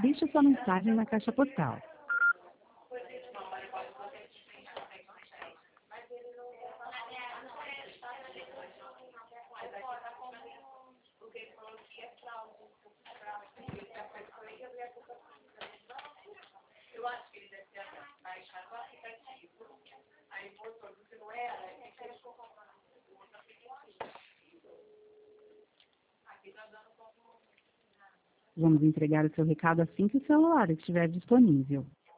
Deixe sua mensagem na caixa postal. Eu acho que ele deve ter baixado o aplicativo. Aí botou que não era, e fez o outro aplicativo. Aqui tá dando como... Vamos entregar o seu recado assim que o celular estiver disponível.